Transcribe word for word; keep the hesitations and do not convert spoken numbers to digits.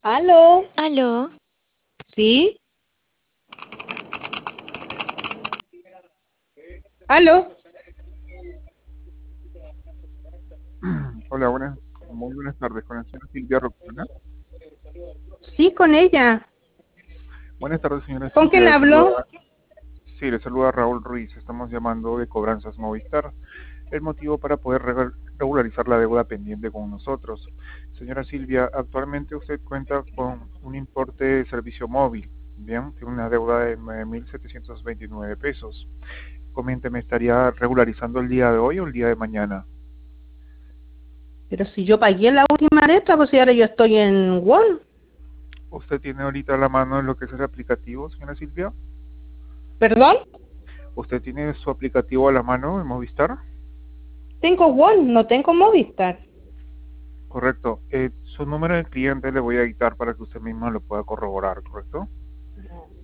¿Aló? Aló, ¿Sí? ¿Aló? Hola, buenas, muy buenas tardes, con la señora Silvia Roxana. Sí, con ella. Buenas tardes, señora ¿Con Silvia, quién le habló? saluda, sí, le saluda Raúl Ruiz, estamos llamando de Cobranzas Movistar. El motivo para poder regu- regularizar la deuda pendiente con nosotros. Señora Silvia, actualmente usted cuenta con un importe de servicio móvil, bien, tiene una deuda de nueve mil setecientos veintinueve pesos. Coménteme, ¿estaría regularizando el día de hoy o el día de mañana? Pero si yo pagué la última letra, pues si ahora yo estoy en Won. ¿Usted tiene ahorita a la mano lo que es el aplicativo, señora Silvia? ¿Perdón? ¿Usted tiene su aplicativo a la mano en Movistar? Tengo Won, no tengo Movistar. Correcto. Eh, su número de cliente le voy a dictar para que usted misma lo pueda corroborar, ¿correcto?